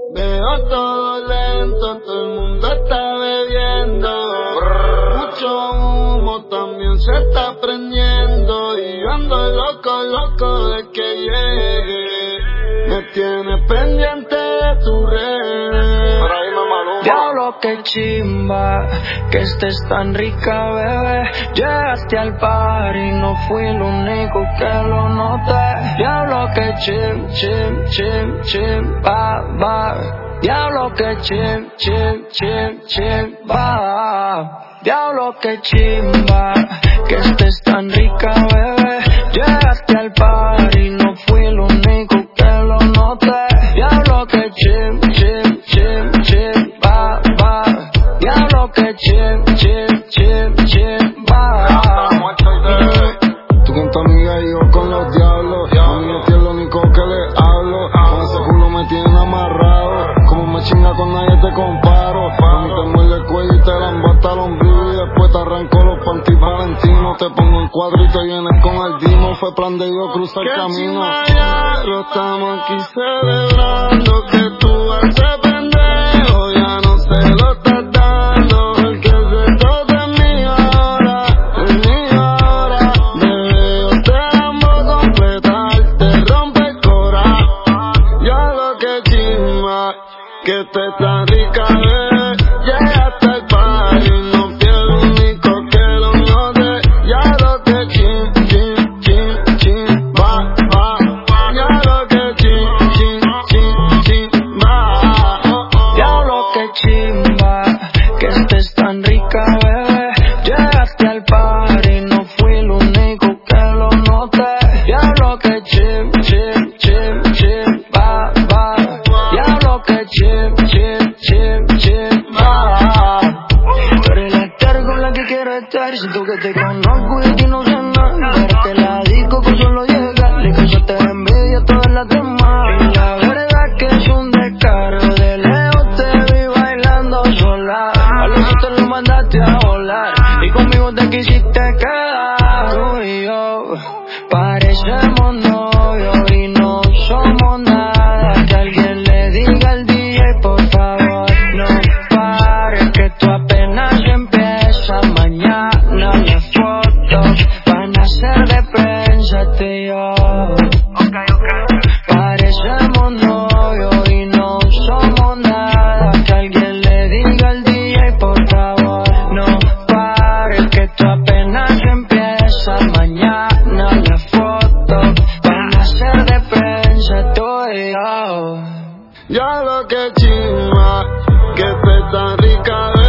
Veo todo lento, todo el mundo está bebiendo. Mucho humo también se está prendiendo. Y yo ando loco, loco de que llegue. Me tienes pendiente de tu red. Diablo que chimba, que estés tan rica, bebé. Llegaste al party, no fui el único que lo noté. Diablo que chimba. Diablo que chimba. Diablo que chimba, que estés tan rica, bebé. Llegaste al party, no fui el único que lo noté. Diablo que chimba. Diablo que chimba. Tú con tu amiga y yo con los diablos. A mí es lo único que le hablo. Con ese culo me tienen amarrado. Como me chinga con nadie te comparo. A mí te muerde el cuello y te la embata el ombligo. Y después te arranco los panties valentinos. Te pongo en cuadro y te vienes con el dimo. Fue plan de yo cruzar el camino. Ya lo estamos aquí celebrando. Que tú haces pendejo. Ya no se lo estás dando. El que se toca es mi hora. Es mi hora. Bebé, yo te amo completar. Te rompe el cora. Ya lo que chimba. Que te tan rica, bebé. Llegaste al party. No fui el único que lo noté. Ya lo que chimba. Ya lo que chimba. Diablo que chimba, que estés tan rica, bebé. Llegaste al party, no fui el único que lo noté. Diablo que chimba. Diablo que chimba. Tú eres la estar con la que quiero estar. Siento que te conozco y a ti no sé nada. Pero que la disco con solo llegar le causaste envidia a todas las demás. Y la verdad que es un descaro. De lejos te vi bailando sola. A los otros lo mandaste a volar. Y conmigo te quisiste quedar. Tú y yo parecemos novios y no somos nada. Que alguien le diga al DJ, por favor, no pares, que esto apenas empieza. Mañana las fotos van a ser de prensa, tú y yo. Parecemos novios y no somos nada. Que alguien le diga al DJ, por favor, no pares, que esto apenas empieza. Mañana las fotos van a ser de prensa, tú y yo. Ya lo que chimba. Que te tan rica,